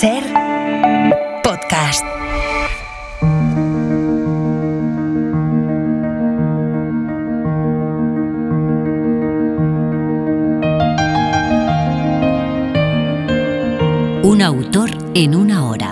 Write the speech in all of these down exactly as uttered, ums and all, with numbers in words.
SER Podcast. Un autor en una hora.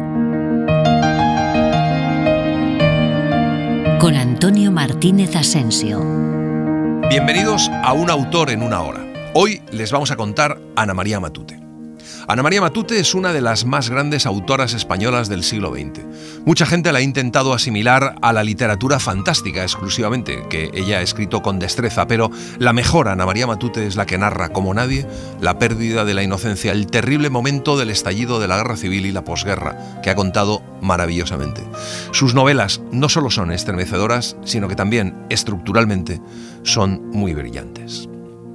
Con Antonio Martínez Asensio. Bienvenidos a Un autor en una hora. Hoy les vamos a contar Ana María Matute. Ana María Matute es una de las más grandes autoras españolas del siglo veinte. Mucha gente la ha intentado asimilar a la literatura fantástica exclusivamente, que ella ha escrito con destreza, pero la mejor Ana María Matute es la que narra, como nadie, la pérdida de la inocencia, el terrible momento del estallido de la guerra civil y la posguerra, que ha contado maravillosamente. Sus novelas no solo son estremecedoras, sino que también, estructuralmente, son muy brillantes.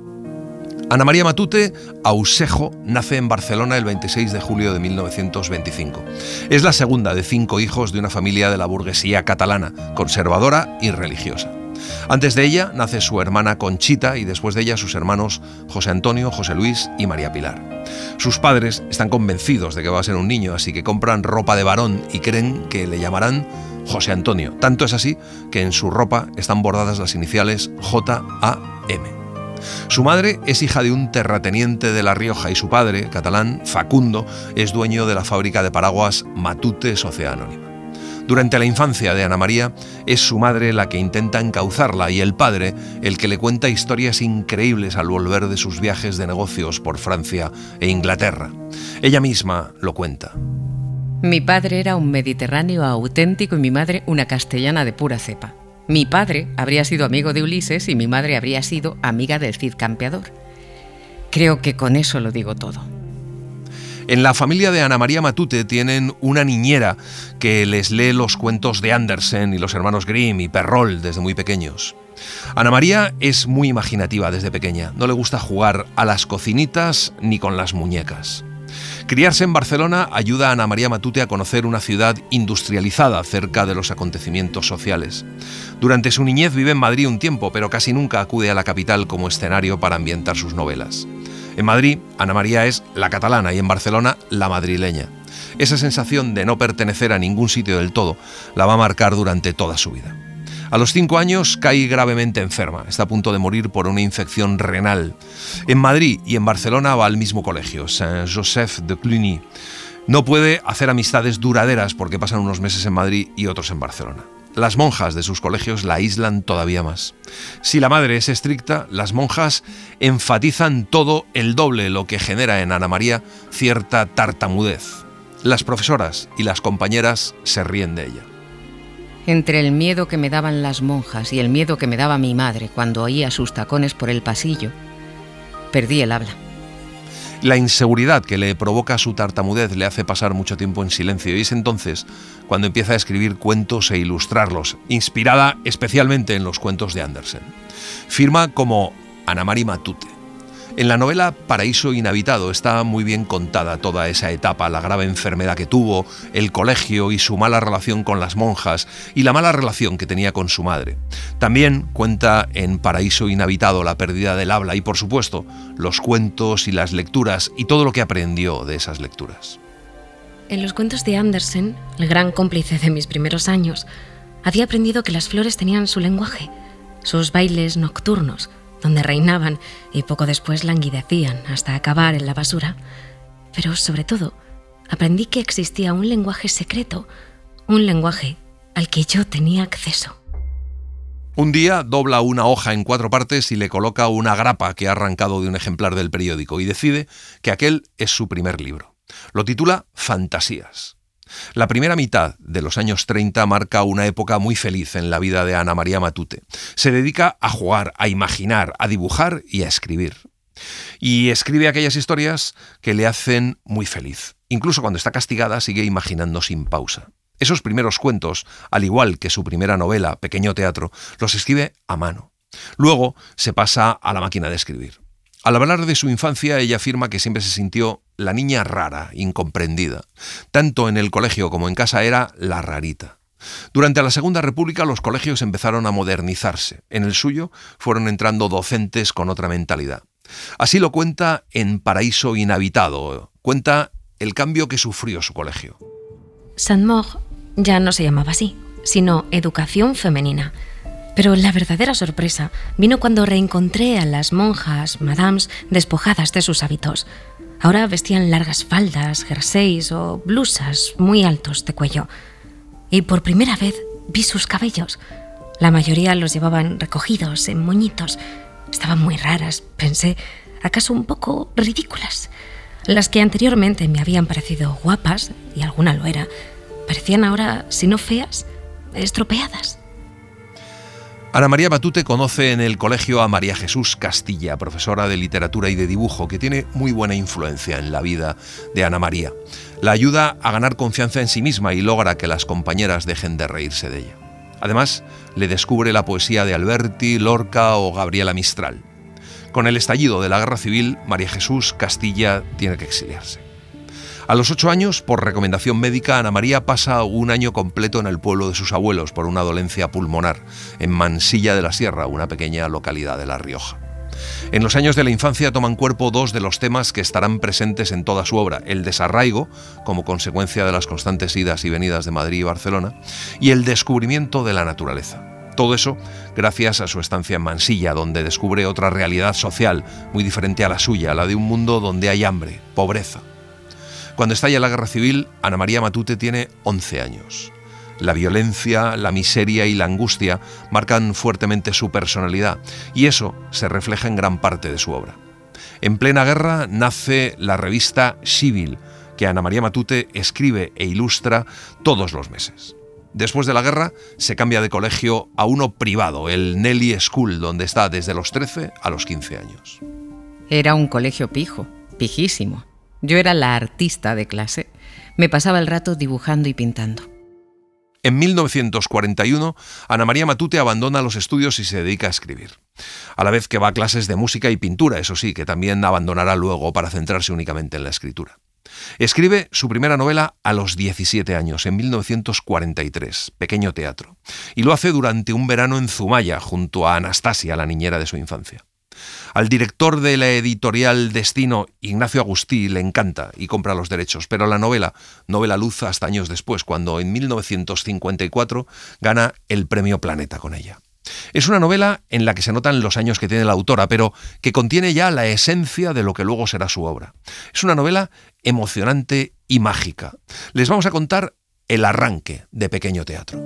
Ana María Matute Ausejo nace en Barcelona el veintiséis de julio de mil novecientos veinticinco. Es la segunda de cinco hijos de una familia de la burguesía catalana, conservadora y religiosa. Antes de ella nace su hermana Conchita y después de ella sus hermanos José Antonio, José Luis y María Pilar. Sus padres están convencidos de que va a ser un niño, así que compran ropa de varón y creen que le llamarán José Antonio. Tanto es así que en su ropa están bordadas las iniciales J A M. Su madre es hija de un terrateniente de La Rioja y su padre, catalán, Facundo, es dueño de la fábrica de paraguas Matute Sociedad Anónima. Durante la infancia de Ana María es su madre la que intenta encauzarla y el padre el que le cuenta historias increíbles al volver de sus viajes de negocios por Francia e Inglaterra. Ella misma lo cuenta. Mi padre era un mediterráneo auténtico y mi madre una castellana de pura cepa. Mi padre habría sido amigo de Ulises y mi madre habría sido amiga del Cid Campeador. Creo que con eso lo digo todo. En la familia de Ana María Matute tienen una niñera que les lee los cuentos de Andersen y los hermanos Grimm y Perrault desde muy pequeños. Ana María es muy imaginativa desde pequeña. No le gusta jugar a las cocinitas ni con las muñecas. Criarse en Barcelona ayuda a Ana María Matute a conocer una ciudad industrializada cerca de los acontecimientos sociales. Durante su niñez vive en Madrid un tiempo, pero casi nunca acude a la capital como escenario para ambientar sus novelas. En Madrid, Ana María es la catalana y en Barcelona, la madrileña. Esa sensación de no pertenecer a ningún sitio del todo la va a marcar durante toda su vida. A los cinco años cae gravemente enferma, está a punto de morir por una infección renal. En Madrid y en Barcelona va al mismo colegio, Saint-Joseph de Cluny. No puede hacer amistades duraderas porque pasan unos meses en Madrid y otros en Barcelona. Las monjas de sus colegios la aíslan todavía más. Si la madre es estricta, las monjas enfatizan todo el doble, lo que genera en Ana María cierta tartamudez. Las profesoras y las compañeras se ríen de ella. Entre el miedo que me daban las monjas y el miedo que me daba mi madre cuando oía sus tacones por el pasillo, perdí el habla. La inseguridad que le provoca su tartamudez le hace pasar mucho tiempo en silencio y es entonces cuando empieza a escribir cuentos e ilustrarlos, inspirada especialmente en los cuentos de Andersen. Firma como Ana María Matute. En la novela Paraíso Inhabitado está muy bien contada toda esa etapa, la grave enfermedad que tuvo, el colegio y su mala relación con las monjas y la mala relación que tenía con su madre. También cuenta en Paraíso Inhabitado la pérdida del habla y, por supuesto, los cuentos y las lecturas y todo lo que aprendió de esas lecturas. En los cuentos de Andersen, el gran cómplice de mis primeros años, había aprendido que las flores tenían su lenguaje, sus bailes nocturnos, donde reinaban y poco después languidecían hasta acabar en la basura. Pero, sobre todo, aprendí que existía un lenguaje secreto, un lenguaje al que yo tenía acceso. Un día dobla una hoja en cuatro partes y le coloca una grapa que ha arrancado de un ejemplar del periódico y decide que aquel es su primer libro. Lo titula Fantasías. La primera mitad de los años treinta marca una época muy feliz en la vida de Ana María Matute. Se dedica a jugar, a imaginar, a dibujar y a escribir. Y escribe aquellas historias que le hacen muy feliz. Incluso cuando está castigada sigue imaginando sin pausa. Esos primeros cuentos, al igual que su primera novela, Pequeño Teatro, los escribe a mano. Luego se pasa a la máquina de escribir. Al hablar de su infancia, ella afirma que siempre se sintió la niña rara, incomprendida. Tanto en el colegio como en casa era la rarita. Durante la Segunda República los colegios empezaron a modernizarse. En el suyo fueron entrando docentes con otra mentalidad. Así lo cuenta en Paraíso Inhabitado. Cuenta el cambio que sufrió su colegio. Saint-Maur ya no se llamaba así, sino Educación Femenina. Pero la verdadera sorpresa vino cuando reencontré a las monjas, madames, despojadas de sus hábitos. Ahora vestían largas faldas, jerseys o blusas muy altos de cuello. Y por primera vez vi sus cabellos. La mayoría los llevaban recogidos en moñitos. Estaban muy raras, pensé, acaso un poco ridículas. Las que anteriormente me habían parecido guapas, y alguna lo era, parecían ahora, si no feas, estropeadas. Ana María Matute conoce en el colegio a María Jesús Castilla, profesora de literatura y de dibujo, que tiene muy buena influencia en la vida de Ana María. La ayuda a ganar confianza en sí misma y logra que las compañeras dejen de reírse de ella. Además, le descubre la poesía de Alberti, Lorca o Gabriela Mistral. Con el estallido de la Guerra Civil, María Jesús Castilla tiene que exiliarse. A los ocho años, por recomendación médica, Ana María pasa un año completo en el pueblo de sus abuelos por una dolencia pulmonar, en Mansilla de la Sierra, una pequeña localidad de La Rioja. En los años de la infancia toman cuerpo dos de los temas que estarán presentes en toda su obra: el desarraigo, como consecuencia de las constantes idas y venidas de Madrid y Barcelona, y el descubrimiento de la naturaleza. Todo eso gracias a su estancia en Mansilla, donde descubre otra realidad social muy diferente a la suya, la de un mundo donde hay hambre, pobreza. Cuando estalla la Guerra Civil, Ana María Matute tiene once años. La violencia, la miseria y la angustia marcan fuertemente su personalidad, y eso se refleja en gran parte de su obra. En plena guerra nace la revista Civil, que Ana María Matute escribe e ilustra todos los meses. Después de la guerra, se cambia de colegio a uno privado, el Nelly School, donde está desde los trece a los quince años. Era un colegio pijo, pijísimo. Yo era la artista de clase. Me pasaba el rato dibujando y pintando. En mil novecientos cuarenta y uno, Ana María Matute abandona los estudios y se dedica a escribir. A la vez que va a clases de música y pintura, eso sí, que también abandonará luego para centrarse únicamente en la escritura. Escribe su primera novela a los diecisiete años, en mil novecientos cuarenta y tres, Pequeño Teatro, y lo hace durante un verano en Zumaya, junto a Anastasia, la niñera de su infancia. Al director de la editorial Destino, Ignacio Agustí, le encanta y compra los derechos, pero la novela no ve la luz hasta años después, cuando en mil novecientos cincuenta y cuatro gana el Premio Planeta con ella. Es una novela en la que se notan los años que tiene la autora, pero que contiene ya la esencia de lo que luego será su obra. Es una novela emocionante y mágica. Les vamos a contar el arranque de Pequeño Teatro.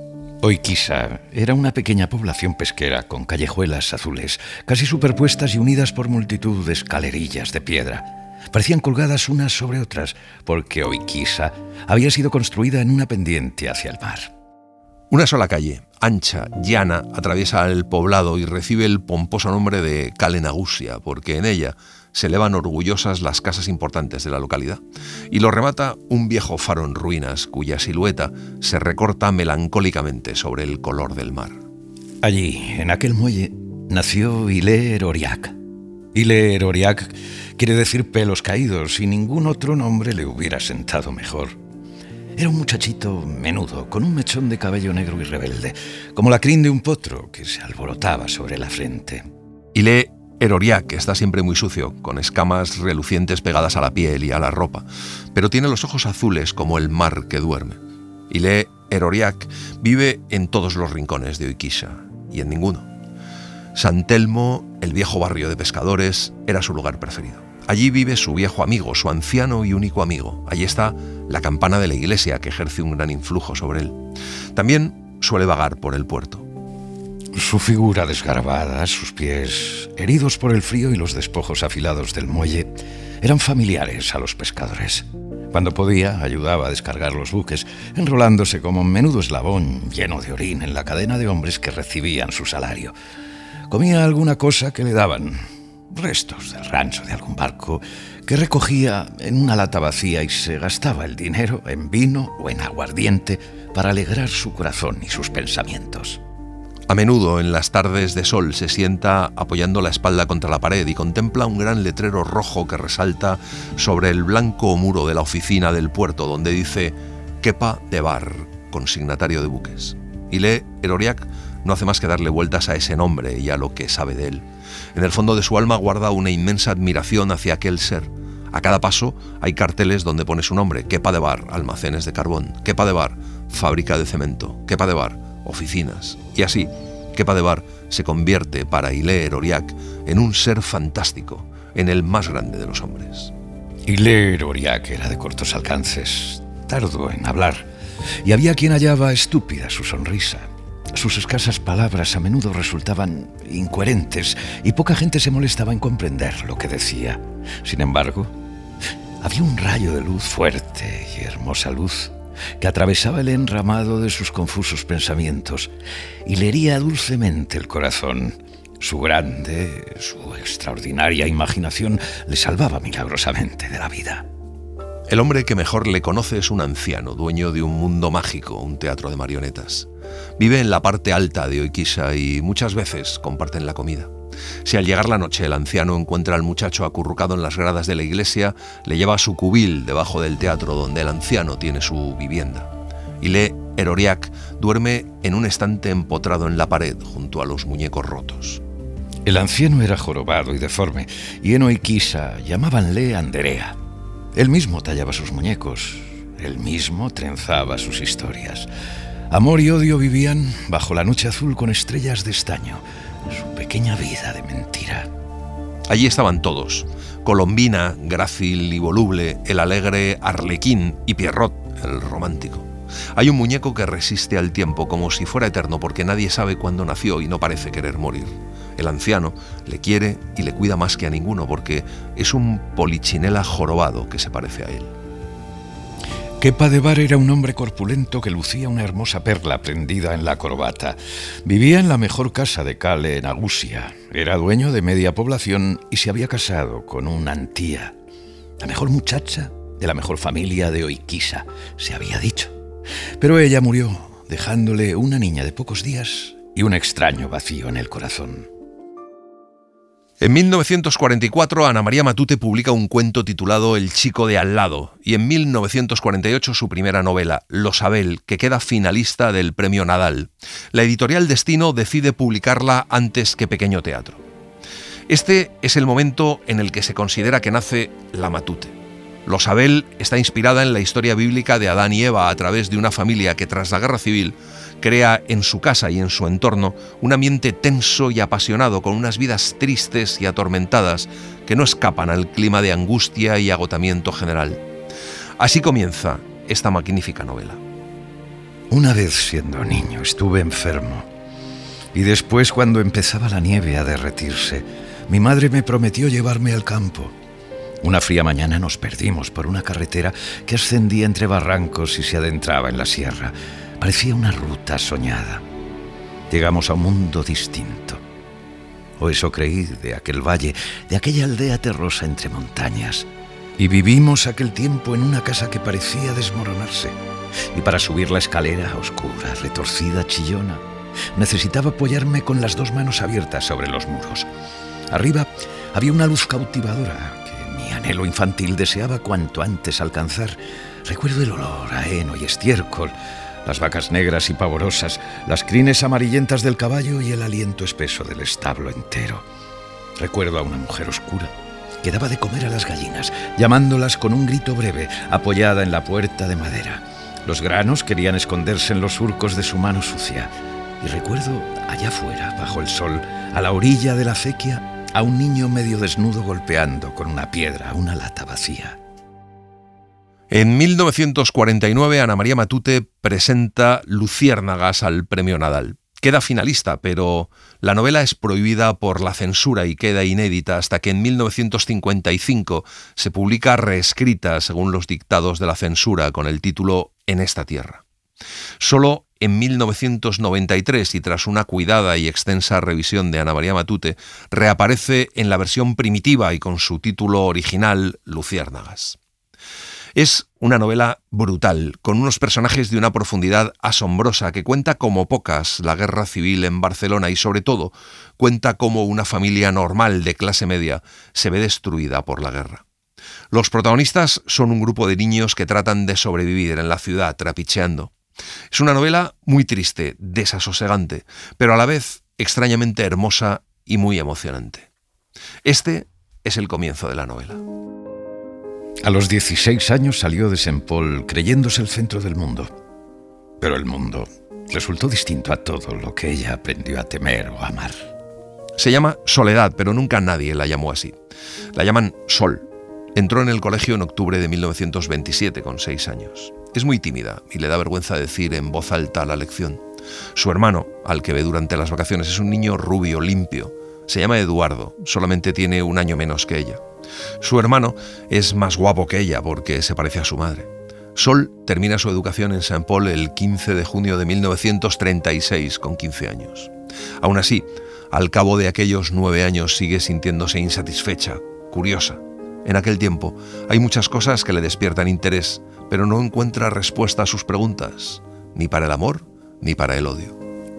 Oiquisa era una pequeña población pesquera con callejuelas azules, casi superpuestas y unidas por multitud de escalerillas de piedra. Parecían colgadas unas sobre otras, porque Oiquisa había sido construida en una pendiente hacia el mar. Una sola calle, ancha, llana, atraviesa el poblado y recibe el pomposo nombre de Cale Nagusia, porque en ella se elevan orgullosas las casas importantes de la localidad, y lo remata un viejo faro en ruinas cuya silueta se recorta melancólicamente sobre el color del mar. Allí, en aquel muelle, nació Hilaire Auriac. Hilaire Auriac quiere decir pelos caídos, y ningún otro nombre le hubiera sentado mejor. Era un muchachito menudo, con un mechón de cabello negro y rebelde, como la crin de un potro que se alborotaba sobre la frente. Hilaire Auriac está siempre muy sucio, con escamas relucientes pegadas a la piel y a la ropa, pero tiene los ojos azules como el mar que duerme. Hilaire Auriac vive en todos los rincones de Oiquisa y en ninguno. San Telmo, el viejo barrio de pescadores, era su lugar preferido. Allí vive su viejo amigo, su anciano y único amigo. Allí está la campana de la iglesia, que ejerce un gran influjo sobre él. También suele vagar por el puerto. Su figura desgarbada, sus pies heridos por el frío y los despojos afilados del muelle eran familiares a los pescadores. Cuando podía, ayudaba a descargar los buques, enrolándose como un menudo eslabón lleno de orín en la cadena de hombres que recibían su salario. Comía alguna cosa que le daban, restos del rancho de algún barco, que recogía en una lata vacía y se gastaba el dinero en vino o en aguardiente para alegrar su corazón y sus pensamientos. A menudo, en las tardes de sol, se sienta apoyando la espalda contra la pared y contempla un gran letrero rojo que resalta sobre el blanco muro de la oficina del puerto, donde dice Kepa de Bar, consignatario de buques. Hilaire Auriac no hace más que darle vueltas a ese nombre y a lo que sabe de él. En el fondo de su alma guarda una inmensa admiración hacia aquel ser, A cada paso hay carteles donde pone su nombre: Kepa de Bar, almacenes de carbón; Kepa de Bar, fábrica de cemento; Kepa de Bar, oficinas. Y así, Kepa de Bar se convierte para Hilé Eroriac en un ser fantástico, en el más grande de los hombres. Hilé Eroriac era de cortos alcances, tardo en hablar, y había quien hallaba estúpida su sonrisa. Sus escasas palabras a menudo resultaban incoherentes y poca gente se molestaba en comprender lo que decía. Sin embargo, había un rayo de luz fuerte y hermosa luz que atravesaba el enramado de sus confusos pensamientos y le hería dulcemente el corazón. Su grande, su extraordinaria imaginación le salvaba milagrosamente de la vida. El hombre que mejor le conoce es un anciano, dueño de un mundo mágico, un teatro de marionetas. Vive en la parte alta de Oiquisa y muchas veces comparten la comida. Si al llegar la noche el anciano encuentra al muchacho acurrucado en las gradas de la iglesia, le lleva a su cubil debajo del teatro donde el anciano tiene su vivienda. Hilé Eroriac duerme en un estante empotrado en la pared junto a los muñecos rotos. El anciano era jorobado y deforme, y en Oiquisa llamábanle Anderea. Él mismo tallaba sus muñecos, él mismo trenzaba sus historias. Amor y odio vivían bajo la noche azul con estrellas de estaño, su pequeña vida de mentira. Allí estaban todos: Colombina, grácil y voluble, el alegre Arlequín y Pierrot, el romántico. Hay un muñeco que resiste al tiempo como si fuera eterno porque nadie sabe cuándo nació y no parece querer morir. El anciano le quiere y le cuida más que a ninguno porque es un polichinela jorobado que se parece a él. Kepa de Bar era un hombre corpulento que lucía una hermosa perla prendida en la corbata. Vivía en la mejor casa de Cale, en Agusia. Era dueño de media población y se había casado con una antía, la mejor muchacha de la mejor familia de Oiquisa, se había dicho. Pero ella murió, dejándole una niña de pocos días y un extraño vacío en el corazón. En mil novecientos cuarenta y cuatro, Ana María Matute publica un cuento titulado El chico de al lado, y en mil novecientos cuarenta y ocho su primera novela, Los Abel, que queda finalista del Premio Nadal. La editorial Destino decide publicarla antes que Pequeño Teatro. Este es el momento en el que se considera que nace la Matute. Los Abel está inspirada en la historia bíblica de Adán y Eva a través de una familia que tras la guerra civil crea en su casa y en su entorno un ambiente tenso y apasionado con unas vidas tristes y atormentadas que no escapan al clima de angustia y agotamiento general. Así comienza esta magnífica novela. Una vez siendo niño estuve enfermo y después, cuando empezaba la nieve a derretirse, mi madre me prometió llevarme al campo. Una fría mañana nos perdimos por una carretera que ascendía entre barrancos y se adentraba en la sierra. Parecía una ruta soñada. Llegamos a un mundo distinto. O eso creí de aquel valle, de aquella aldea terrosa entre montañas. Y vivimos aquel tiempo en una casa que parecía desmoronarse. Y para subir la escalera, oscura, retorcida, chillona, necesitaba apoyarme con las dos manos abiertas sobre los muros. Arriba había una luz cautivadora que mi anhelo infantil deseaba cuanto antes alcanzar. Recuerdo el olor a heno y estiércol, las vacas negras y pavorosas, las crines amarillentas del caballo y el aliento espeso del establo entero. Recuerdo a una mujer oscura que daba de comer a las gallinas, llamándolas con un grito breve, apoyada en la puerta de madera. Los granos querían esconderse en los surcos de su mano sucia. Y recuerdo allá afuera, bajo el sol, a la orilla de la acequia, a un niño medio desnudo golpeando con una piedra una lata vacía. En mil novecientos cuarenta y nueve, Ana María Matute presenta Luciérnagas al Premio Nadal. Queda finalista, pero la novela es prohibida por la censura y queda inédita hasta que en mil novecientos cincuenta y cinco se publica reescrita según los dictados de la censura con el título En esta tierra. Solo en mil novecientos noventa y tres, y tras una cuidada y extensa revisión de Ana María Matute, reaparece en la versión primitiva y con su título original, Luciérnagas. Es una novela brutal, con unos personajes de una profundidad asombrosa que cuenta como pocas la guerra civil en Barcelona y sobre todo cuenta cómo una familia normal de clase media se ve destruida por la guerra. Los protagonistas son un grupo de niños que tratan de sobrevivir en la ciudad trapicheando. Es una novela muy triste, desasosegante, pero a la vez extrañamente hermosa y muy emocionante. Este es el comienzo de la novela. A los dieciséis años salió de Saint Paul creyéndose el centro del mundo. Pero el mundo resultó distinto a todo lo que ella aprendió a temer o amar. Se llama Soledad, pero nunca nadie la llamó así. La llaman Sol. Entró en el colegio en octubre de mil novecientos veintisiete, con seis años. Es muy tímida y le da vergüenza decir en voz alta la lección. Su hermano, al que ve durante las vacaciones, es un niño rubio, limpio. Se llama Eduardo, solamente tiene un año menos que ella. Su hermano es más guapo que ella porque se parece a su madre. Sol termina su educación en Saint Paul el quince de junio de mil novecientos treinta y seis, con quince años. Aún así, al cabo de aquellos nueve años sigue sintiéndose insatisfecha, curiosa. En aquel tiempo hay muchas cosas que le despiertan interés, pero no encuentra respuesta a sus preguntas, ni para el amor ni para el odio.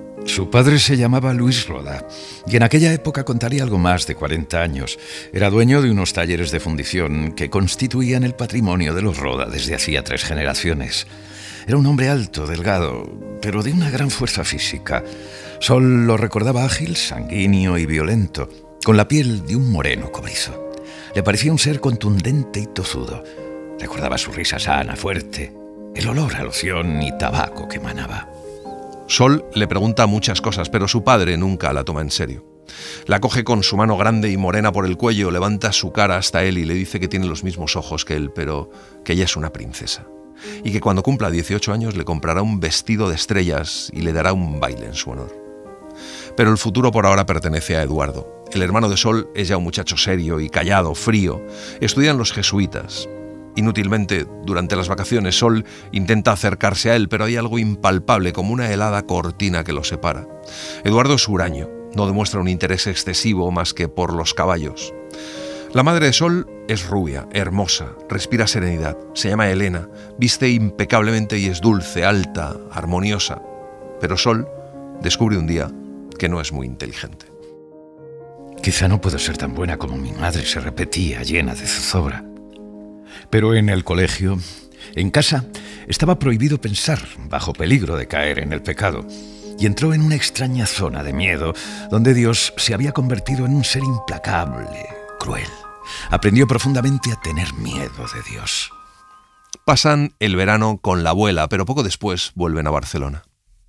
Su padre se llamaba Luis Roda y en aquella época contaría algo más de cuarenta años. Era dueño de unos talleres de fundición que constituían el patrimonio de los Roda desde hacía tres generaciones. Era un hombre alto, delgado, pero de una gran fuerza física. Sol lo recordaba ágil, sanguíneo y violento, con la piel de un moreno cobrizo. Le parecía un ser contundente y tozudo. Recordaba su risa sana, fuerte, el olor a loción y tabaco que emanaba. Sol le pregunta muchas cosas, pero su padre nunca la toma en serio. La coge con su mano grande y morena por el cuello, levanta su cara hasta él y le dice que tiene los mismos ojos que él, pero que ella es una princesa. Y que cuando cumpla dieciocho años le comprará un vestido de estrellas y le dará un baile en su honor. Pero el futuro por ahora pertenece a Eduardo. El hermano de Sol es ya un muchacho serio y callado, frío. Estudian los jesuitas. Inútilmente, durante las vacaciones, Sol intenta acercarse a él, pero hay algo impalpable, como una helada cortina que lo separa. Eduardo es huraño, no demuestra un interés excesivo más que por los caballos. La madre de Sol es rubia, hermosa, respira serenidad, se llama Elena, viste impecablemente y es dulce, alta, armoniosa. Pero Sol descubre un día que no es muy inteligente. Quizá no puedo ser tan buena como mi madre, se repetía, llena de zozobra. Pero en el colegio, en casa, estaba prohibido pensar, bajo peligro de caer en el pecado, y entró en una extraña zona de miedo, donde Dios se había convertido en un ser implacable, cruel. Aprendió profundamente a tener miedo de Dios. Pasan el verano con la abuela, pero poco después vuelven a Barcelona.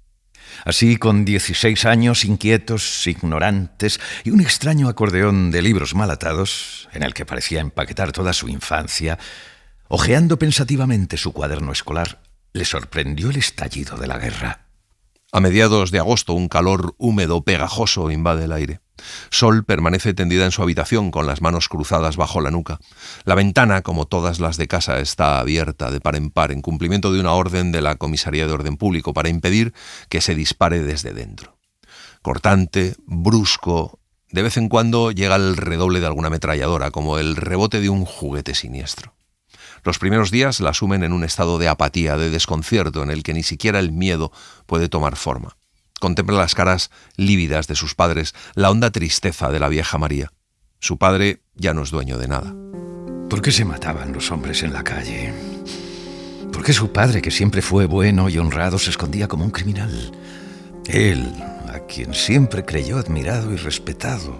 Así, con dieciséis años, inquietos, ignorantes y un extraño acordeón de libros mal atados, en el que parecía empaquetar toda su infancia, hojeando pensativamente su cuaderno escolar, le sorprendió el estallido de la guerra. A mediados de agosto, un calor húmedo, pegajoso, invade el aire. Sol permanece tendida en su habitación con las manos cruzadas bajo la nuca. La ventana, como todas las de casa, está abierta de par en par en cumplimiento de una orden de la Comisaría de Orden Público para impedir que se dispare desde dentro. Cortante, brusco, de vez en cuando llega el redoble de alguna ametralladora, como el rebote de un juguete siniestro. Los primeros días la sumen en un estado de apatía, de desconcierto, en el que ni siquiera el miedo puede tomar forma. Contempla las caras lívidas de sus padres, la honda tristeza de la vieja María. Su padre ya no es dueño de nada. ¿Por qué se mataban los hombres en la calle? ¿Por qué su padre, que siempre fue bueno y honrado, se escondía como un criminal? Él, a quien siempre creyó admirado y respetado.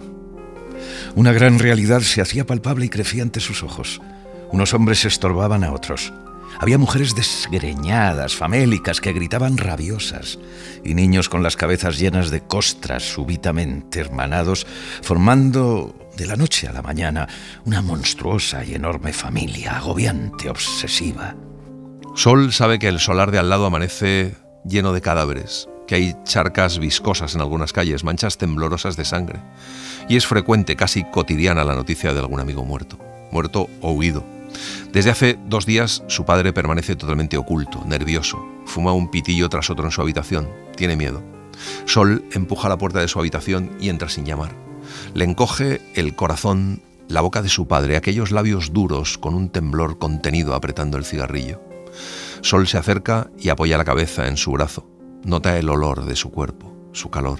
Una gran realidad se hacía palpable y crecía ante sus ojos. Unos hombres estorbaban a otros. Había mujeres desgreñadas, famélicas, que gritaban rabiosas, y niños con las cabezas llenas de costras súbitamente hermanados, formando de la noche a la mañana una monstruosa y enorme familia, agobiante, obsesiva. Sol sabe que el solar de al lado amanece lleno de cadáveres, que hay charcas viscosas en algunas calles, manchas temblorosas de sangre, y es frecuente, casi cotidiana, la noticia de algún amigo muerto, muerto o huido. Desde hace dos días su padre permanece totalmente oculto, nervioso. Fuma un pitillo tras otro en su habitación. Tiene miedo. Sol empuja la puerta de su habitación y entra sin llamar. Le encoge el corazón la boca de su padre, aquellos labios duros con un temblor contenido apretando el cigarrillo. Sol se acerca y apoya la cabeza en su brazo. Nota el olor de su cuerpo, su calor.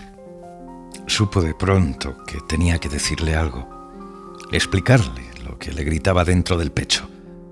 Supo de pronto que tenía que decirle algo, explicarle lo que le gritaba dentro del pecho.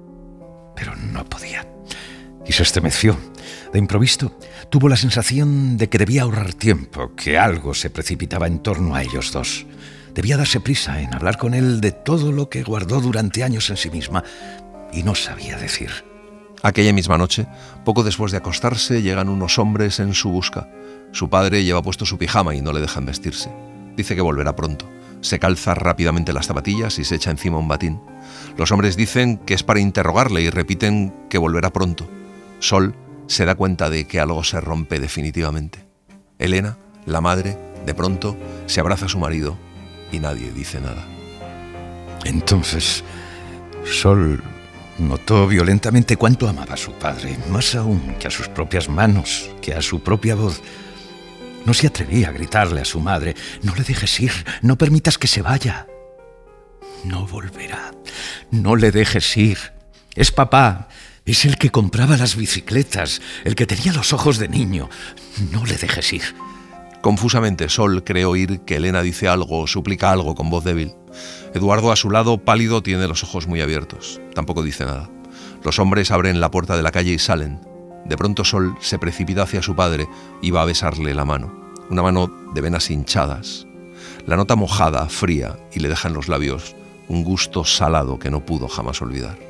Pero no podía. Y se estremeció. De improviso, tuvo la sensación de que debía ahorrar tiempo, que algo se precipitaba en torno a ellos dos. Debía darse prisa en hablar con él de todo lo que guardó durante años en sí misma, y no sabía decir. Aquella misma noche, poco después de acostarse, llegan unos hombres en su busca. Su padre lleva puesto su pijama y no le dejan vestirse. Dice que volverá pronto. Se calza rápidamente las zapatillas y se echa encima un batín. Los hombres dicen que es para interrogarle y repiten que volverá pronto. Sol se da cuenta de que algo se rompe definitivamente. Elena, la madre, de pronto se abraza a su marido y nadie dice nada. Entonces, Sol notó violentamente cuánto amaba a su padre, más aún que a sus propias manos, que a su propia voz. No se atrevía a gritarle a su madre: «No le dejes ir, no permitas que se vaya». «No volverá, no le dejes ir. Es papá, es el que compraba las bicicletas, el que tenía los ojos de niño. No le dejes ir». Confusamente, Sol cree oír que Elena dice algo, suplica algo con voz débil. Eduardo, a su lado, pálido, tiene los ojos muy abiertos. Tampoco dice nada. Los hombres abren la puerta de la calle y salen. De pronto Sol se precipita hacia su padre y va a besarle la mano. Una mano de venas hinchadas. La nota mojada, fría, y le deja en los labios un gusto salado que no pudo jamás olvidar.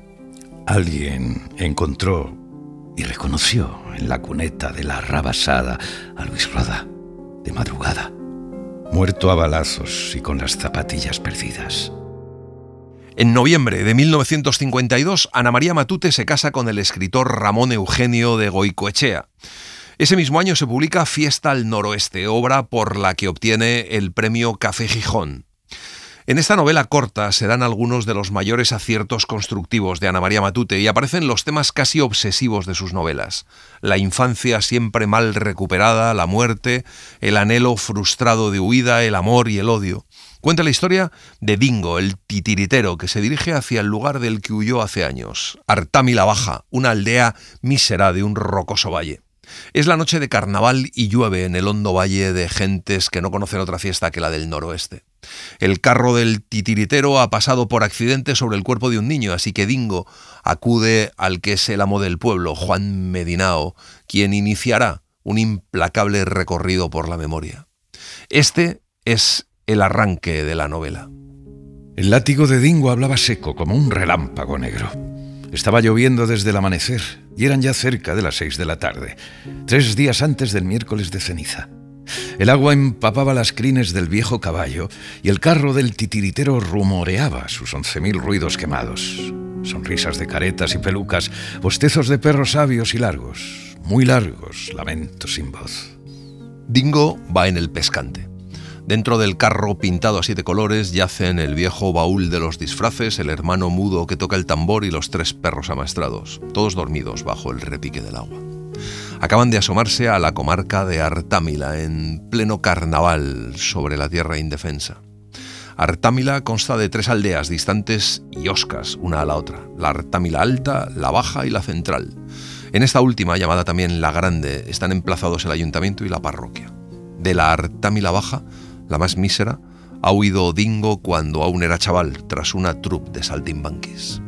Alguien encontró y reconoció en la cuneta de la rabasada a Luis Roda, de madrugada, muerto a balazos y con las zapatillas perdidas. En noviembre de mil novecientos cincuenta y dos, Ana María Matute se casa con el escritor Ramón Eugenio de Goicoechea. Ese mismo año se publica Fiesta al Noroeste, obra por la que obtiene el premio Café Gijón. En esta novela corta se dan algunos de los mayores aciertos constructivos de Ana María Matute y aparecen los temas casi obsesivos de sus novelas: la infancia siempre mal recuperada, la muerte, el anhelo frustrado de huida, el amor y el odio. Cuenta la historia de Dingo, el titiritero, que se dirige hacia el lugar del que huyó hace años, Artami la Baja, una aldea mísera de un rocoso valle. Es la noche de carnaval y llueve en el hondo valle de gentes que no conocen otra fiesta que la del noroeste. El carro del titiritero ha pasado por accidente sobre el cuerpo de un niño, así que Dingo acude al que es el amo del pueblo, Juan Medinao, quien iniciará un implacable recorrido por la memoria. Este es el arranque de la novela. El látigo de Dingo hablaba seco como un relámpago negro. Estaba lloviendo desde el amanecer y eran ya cerca de las seis de la tarde, tres días antes del miércoles de ceniza. El agua empapaba las crines del viejo caballo y el carro del titiritero rumoreaba sus once mil ruidos quemados. Sonrisas de caretas y pelucas, bostezos de perros sabios y largos, muy largos, lamentos sin voz. Dingo va en el pescante. Dentro del carro pintado a siete colores yacen el viejo baúl de los disfraces, el hermano mudo que toca el tambor y los tres perros amaestrados, todos dormidos bajo el repique del agua. Acaban de asomarse a la comarca de Artámila, en pleno carnaval, sobre la tierra indefensa. Artámila consta de tres aldeas distantes y hoscas una a la otra: la Artámila Alta, la Baja y la Central. En esta última, llamada también la Grande, están emplazados el ayuntamiento y la parroquia. De la Artámila Baja, la más mísera, ha huido Dingo cuando aún era chaval, tras una troupe de saltimbanquis.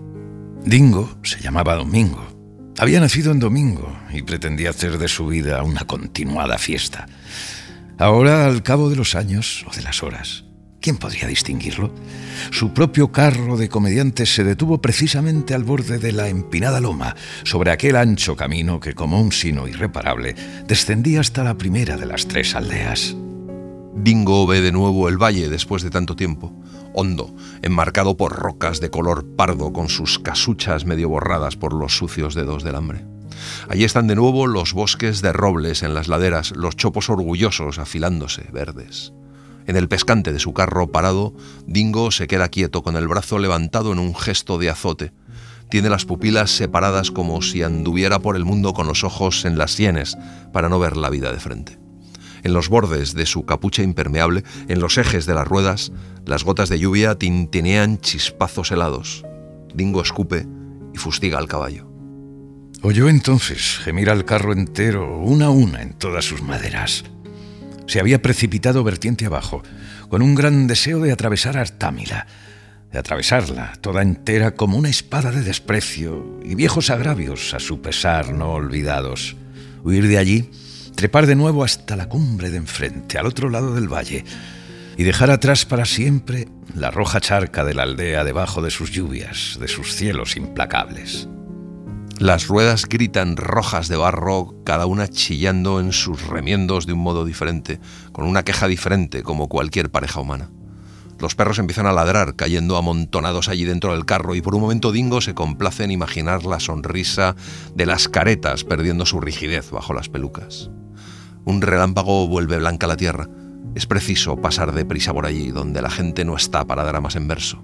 Dingo se llamaba Domingo. Había nacido en domingo y pretendía hacer de su vida una continuada fiesta. Ahora, al cabo de los años o de las horas, ¿quién podría distinguirlo? Su propio carro de comediante se detuvo precisamente al borde de la empinada loma, sobre aquel ancho camino que, como un sino irreparable, descendía hasta la primera de las tres aldeas. Dingo ve de nuevo el valle después de tanto tiempo, hondo, enmarcado por rocas de color pardo con sus casuchas medio borradas por los sucios dedos del hambre. Allí están de nuevo los bosques de robles en las laderas, los chopos orgullosos afilándose, verdes. En el pescante de su carro parado, Dingo se queda quieto con el brazo levantado en un gesto de azote. Tiene las pupilas separadas como si anduviera por el mundo con los ojos en las sienes para no ver la vida de frente. En los bordes de su capucha impermeable, en los ejes de las ruedas, las gotas de lluvia tintinean chispazos helados. Dingo escupe y fustiga al caballo. Oyó entonces gemir al carro entero, una a una, en todas sus maderas. Se había precipitado vertiente abajo, con un gran deseo de atravesar Artámila, de atravesarla toda entera como una espada de desprecio y viejos agravios a su pesar no olvidados. Huir de allí, trepar de nuevo hasta la cumbre de enfrente, al otro lado del valle, y dejar atrás para siempre la roja charca de la aldea debajo de sus lluvias, de sus cielos implacables. Las ruedas gritan rojas de barro, cada una chillando en sus remiendos de un modo diferente, con una queja diferente como cualquier pareja humana. Los perros empiezan a ladrar, cayendo amontonados allí dentro del carro, y por un momento Dingo se complace en imaginar la sonrisa de las caretas perdiendo su rigidez bajo las pelucas. Un relámpago vuelve blanca la tierra. Es preciso pasar deprisa por allí, donde la gente no está para dramas en verso.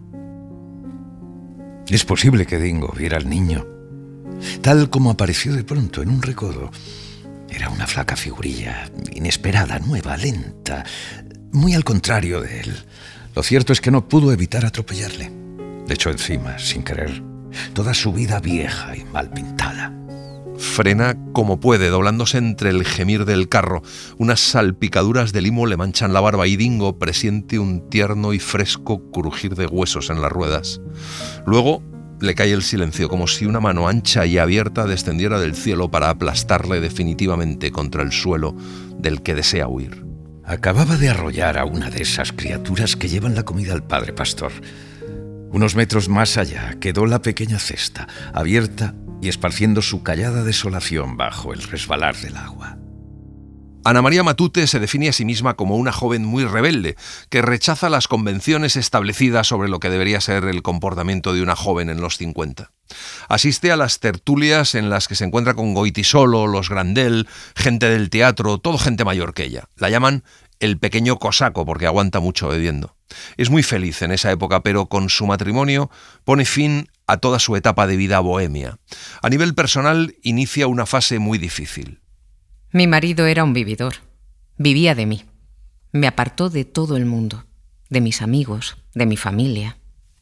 Es posible que Dingo viera al niño, tal como apareció de pronto en un recodo. Era una flaca figurilla, inesperada, nueva, lenta, muy al contrario de él. Lo cierto es que no pudo evitar atropellarle. Le echó encima, sin querer, toda su vida vieja y mal pintada. Frena como puede, doblándose entre el gemir del carro. Unas salpicaduras de limo le manchan la barba y Dingo presiente un tierno y fresco crujir de huesos en las ruedas. Luego le cae el silencio, como si una mano ancha y abierta descendiera del cielo para aplastarle definitivamente contra el suelo del que desea huir. Acababa de arrollar a una de esas criaturas que llevan la comida al padre pastor. Unos metros más allá quedó la pequeña cesta, abierta y esparciendo su callada desolación bajo el resbalar del agua. Ana María Matute se define a sí misma como una joven muy rebelde, que rechaza las convenciones establecidas sobre lo que debería ser el comportamiento de una joven en los cincuenta. Asiste a las tertulias en las que se encuentra con Goytisolo, los Grandel, gente del teatro, todo gente mayor que ella. La llaman el pequeño cosaco porque aguanta mucho bebiendo. Es muy feliz en esa época, pero con su matrimonio pone fin a toda su etapa de vida bohemia. A nivel personal inicia una fase muy difícil. Mi marido era un vividor. Vivía de mí. Me apartó de todo el mundo, de mis amigos, de mi familia.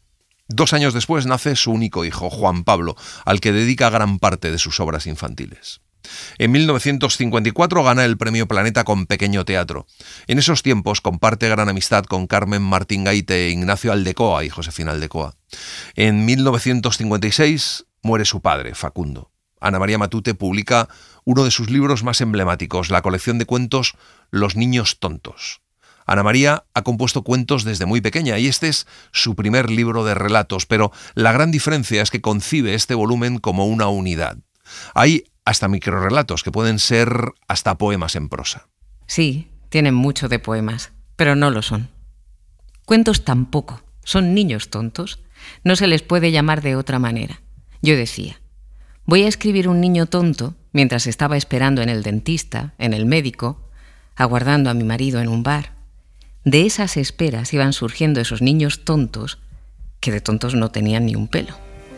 Dos años después nace su único hijo, Juan Pablo, al que dedica gran parte de sus obras infantiles. En mil novecientos cincuenta y cuatro gana el Premio Planeta con Pequeño Teatro. En esos tiempos comparte gran amistad con Carmen Martín Gaite, Ignacio Aldecoa y Josefina Aldecoa. En mil novecientos cincuenta y seis muere su padre, Facundo. Ana María Matute publica uno de sus libros más emblemáticos, la colección de cuentos Los niños tontos. Ana María ha compuesto cuentos desde muy pequeña y este es su primer libro de relatos, pero la gran diferencia es que concibe este volumen como una unidad. Hay hasta microrrelatos que pueden ser hasta poemas en prosa. Sí, tienen mucho de poemas, pero no lo son. Cuentos tampoco, son niños tontos. No se les puede llamar de otra manera. Yo decía, voy a escribir un niño tonto mientras estaba esperando en el dentista, en el médico, aguardando a mi marido en un bar. De esas esperas iban surgiendo esos niños tontos que de tontos no tenían ni un pelo.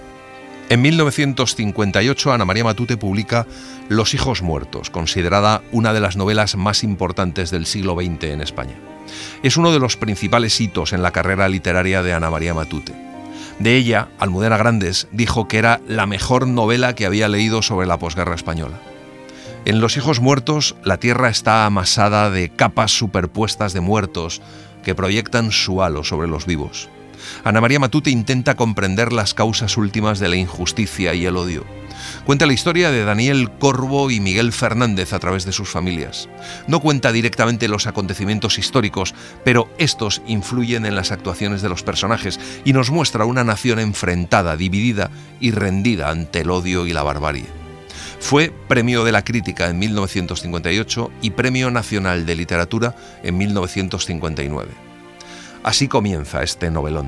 En mil novecientos cincuenta y ocho, Ana María Matute publica Los hijos muertos, considerada una de las novelas más importantes del siglo veinte en España. Es uno de los principales hitos en la carrera literaria de Ana María Matute. De ella, Almudena Grandes dijo que era la mejor novela que había leído sobre la posguerra española. En Los hijos muertos, la tierra está amasada de capas superpuestas de muertos que proyectan su halo sobre los vivos. Ana María Matute intenta comprender las causas últimas de la injusticia y el odio. Cuenta la historia de Daniel Corvo y Miguel Fernández a través de sus familias. No cuenta directamente los acontecimientos históricos, pero estos influyen en las actuaciones de los personajes y nos muestra una nación enfrentada, dividida y rendida ante el odio y la barbarie. Fue Premio de la Crítica en mil novecientos cincuenta y ocho y Premio Nacional de Literatura en mil novecientos cincuenta y nueve. Así comienza este novelón.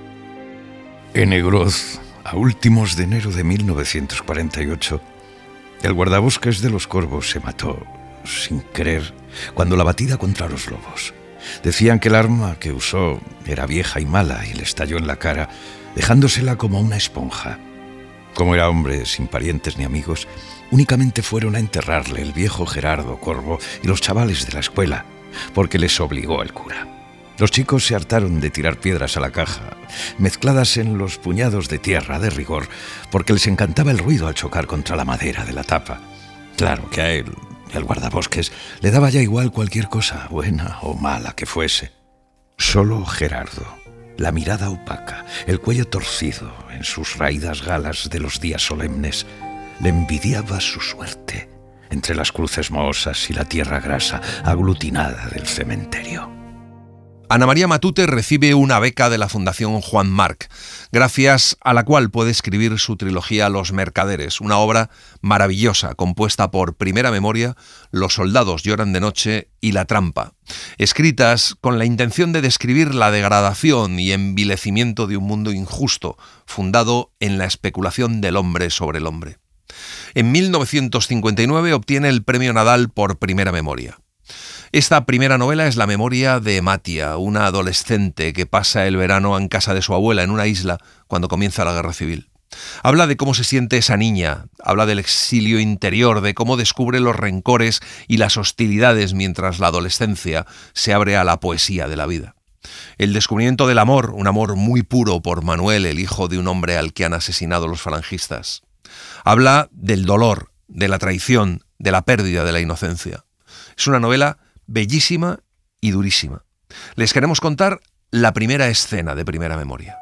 En Egroz, a últimos de enero de mil novecientos cuarenta y ocho, el guardabosques de los Corvos se mató, sin querer, cuando la batida contra los lobos. Decían que el arma que usó era vieja y mala y le estalló en la cara, dejándosela como una esponja. Como era hombre sin parientes ni amigos, únicamente fueron a enterrarle el viejo Gerardo Corvo y los chavales de la escuela, porque les obligó el cura. Los chicos se hartaron de tirar piedras a la caja, mezcladas en los puñados de tierra de rigor, porque les encantaba el ruido al chocar contra la madera de la tapa. Claro que a él, el guardabosques, le daba ya igual cualquier cosa, buena o mala que fuese. Solo Gerardo, la mirada opaca, el cuello torcido en sus raídas galas de los días solemnes, le envidiaba su suerte entre las cruces mohosas y la tierra grasa aglutinada del cementerio. Ana María Matute recibe una beca de la Fundación Juan March, gracias a la cual puede escribir su trilogía Los Mercaderes, una obra maravillosa compuesta por Primera Memoria, Los soldados lloran de noche y La trampa, escritas con la intención de describir la degradación y envilecimiento de un mundo injusto, fundado en la especulación del hombre sobre el hombre. En mil novecientos cincuenta y nueve obtiene el Premio Nadal por Primera Memoria. Esta primera novela es la memoria de Matia, una adolescente que pasa el verano en casa de su abuela en una isla cuando comienza la guerra civil. Habla de cómo se siente esa niña, habla del exilio interior, de cómo descubre los rencores y las hostilidades mientras la adolescencia se abre a la poesía de la vida. El descubrimiento del amor, un amor muy puro por Manuel, el hijo de un hombre al que han asesinado los falangistas. Habla del dolor, de la traición, de la pérdida de la inocencia. Es una novela bellísima y durísima. Les queremos contar la primera escena de Primera Memoria.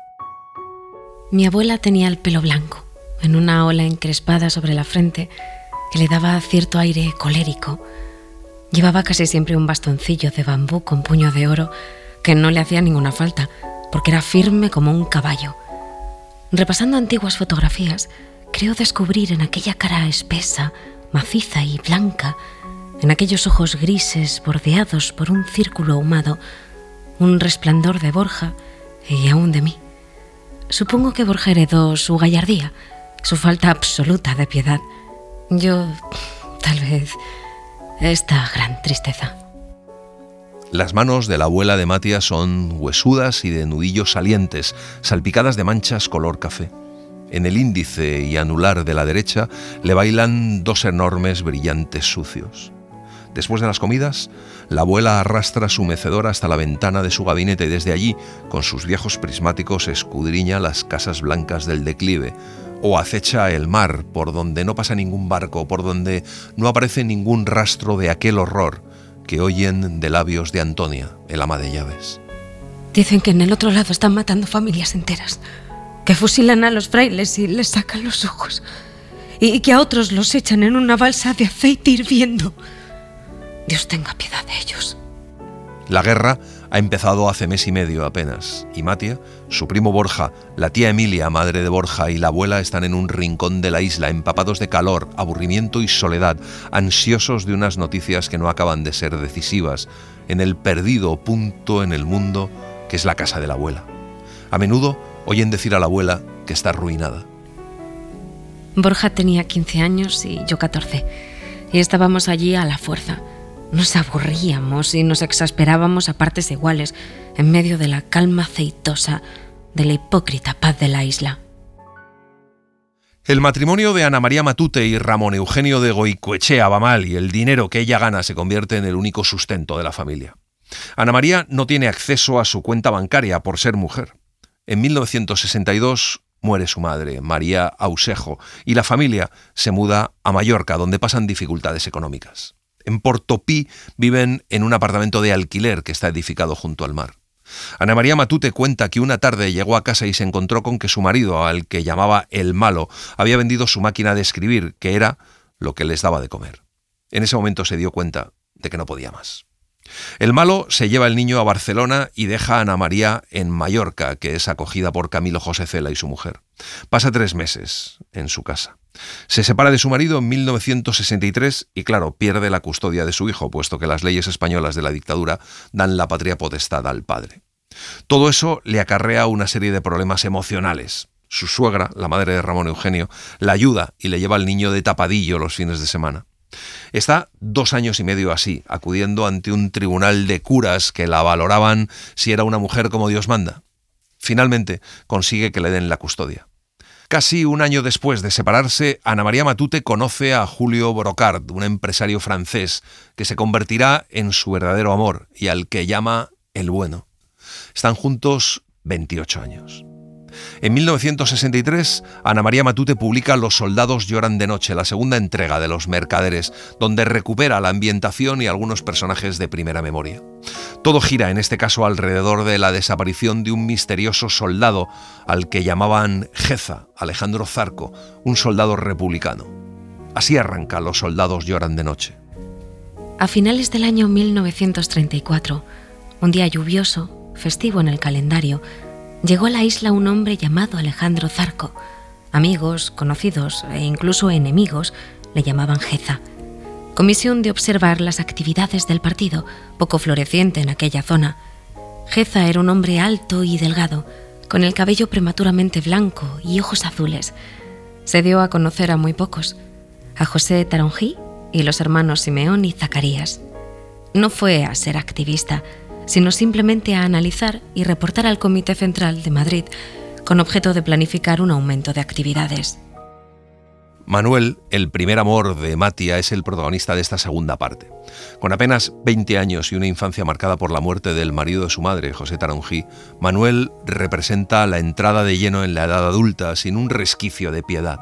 Mi abuela tenía el pelo blanco, en una ola encrespada sobre la frente que le daba cierto aire colérico. Llevaba casi siempre un bastoncillo de bambú con puño de oro que no le hacía ninguna falta, porque era firme como un caballo. Repasando antiguas fotografías, creo descubrir en aquella cara espesa, maciza y blanca, en aquellos ojos grises bordeados por un círculo ahumado, un resplandor de Borja y aún de mí. Supongo que Borja heredó su gallardía, su falta absoluta de piedad. Yo, tal vez, esta gran tristeza. Las manos de la abuela de Matia son huesudas y de nudillos salientes, salpicadas de manchas color café. En el índice y anular de la derecha le bailan dos enormes brillantes sucios. Después de las comidas, la abuela arrastra su mecedora hasta la ventana de su gabinete y desde allí, con sus viejos prismáticos, escudriña las casas blancas del declive o acecha el mar por donde no pasa ningún barco, por donde no aparece ningún rastro de aquel horror que oyen de labios de Antonia, el ama de llaves. Dicen que en el otro lado están matando familias enteras, que fusilan a los frailes y les sacan los ojos, y que a otros los echan en una balsa de aceite hirviendo. Dios tenga piedad de ellos. La guerra ha empezado hace mes y medio apenas, y Matia, su primo Borja, la tía Emilia, madre de Borja, y la abuela están en un rincón de la isla, empapados de calor, aburrimiento y soledad, ansiosos de unas noticias que no acaban de ser decisivas, en el perdido punto en el mundo que es la casa de la abuela. A menudo oyen decir a la abuela que está arruinada. Borja tenía quince años y yo catorce, y estábamos allí a la fuerza. Nos aburríamos y nos exasperábamos a partes iguales en medio de la calma aceitosa de la hipócrita paz de la isla. El matrimonio de Ana María Matute y Ramón Eugenio de Goicoechea va mal y el dinero que ella gana se convierte en el único sustento de la familia. Ana María no tiene acceso a su cuenta bancaria por ser mujer. En mil novecientos sesenta y dos muere su madre, María Ausejo, y la familia se muda a Mallorca, donde pasan dificultades económicas. En Portopí viven en un apartamento de alquiler que está edificado junto al mar. Ana María Matute cuenta que una tarde llegó a casa y se encontró con que su marido, al que llamaba el malo, había vendido su máquina de escribir, que era lo que les daba de comer. En ese momento se dio cuenta de que no podía más. El malo se lleva el niño a Barcelona y deja a Ana María en Mallorca, que es acogida por Camilo José Cela y su mujer. Pasa tres meses en su casa. Se separa de su marido en mil novecientos sesenta y tres y, claro, pierde la custodia de su hijo, puesto que las leyes españolas de la dictadura dan la patria potestad al padre. Todo eso le acarrea una serie de problemas emocionales. Su suegra, la madre de Ramón Eugenio, la ayuda y le lleva al niño de tapadillo los fines de semana. Está dos años y medio así, acudiendo ante un tribunal de curas que la valoraban si era una mujer como Dios manda. Finalmente consigue que le den la custodia. Casi un año después de separarse, Ana María Matute conoce a Julio Brocard, un empresario francés que se convertirá en su verdadero amor y al que llama el bueno. Están juntos veintiocho años. En mil novecientos sesenta y tres, Ana María Matute publica Los soldados lloran de noche, la segunda entrega de Los Mercaderes, donde recupera la ambientación y algunos personajes de Primera Memoria. Todo gira, en este caso, alrededor de la desaparición de un misterioso soldado al que llamaban Geza, Alejandro Zarco, un soldado republicano. Así arranca Los soldados lloran de noche. A finales del año mil novecientos treinta y cuatro, un día lluvioso, festivo en el calendario, llegó a la isla un hombre llamado Alejandro Zarco. Amigos, conocidos e incluso enemigos le llamaban Geza, con misión de observar las actividades del partido, poco floreciente en aquella zona. Geza era un hombre alto y delgado, con el cabello prematuramente blanco y ojos azules. Se dio a conocer a muy pocos, a José Taronjí y los hermanos Simeón y Zacarías. No fue a ser activista, sino simplemente a analizar y reportar al Comité Central de Madrid con objeto de planificar un aumento de actividades. Manuel, el primer amor de Matia, es el protagonista de esta segunda parte. Con apenas veinte años y una infancia marcada por la muerte del marido de su madre, José Taronjí, Manuel representa la entrada de lleno en la edad adulta sin un resquicio de piedad.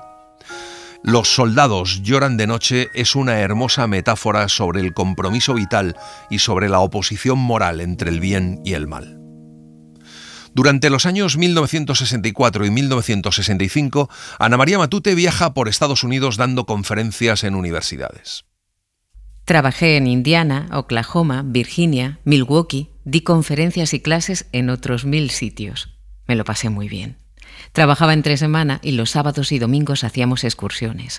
Los soldados lloran de noche es una hermosa metáfora sobre el compromiso vital y sobre la oposición moral entre el bien y el mal. Durante los años mil novecientos sesenta y cuatro y mil novecientos sesenta y cinco, Ana María Matute viaja por Estados Unidos dando conferencias en universidades. Trabajé en Indiana, Oklahoma, Virginia, Milwaukee, di conferencias y clases en otros mil sitios. Me lo pasé muy bien. Trabajaba entre semana y los sábados y domingos hacíamos excursiones.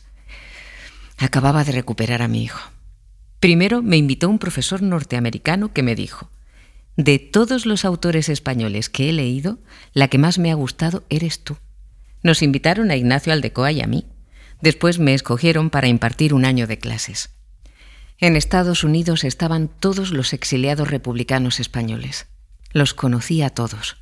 Acababa de recuperar a mi hijo. Primero me invitó un profesor norteamericano que me dijo: de todos los autores españoles que he leído, la que más me ha gustado eres tú. Nos invitaron a Ignacio Aldecoa y a mí. Después me escogieron para impartir un año de clases. En Estados Unidos estaban todos los exiliados republicanos españoles. Los conocí a todos.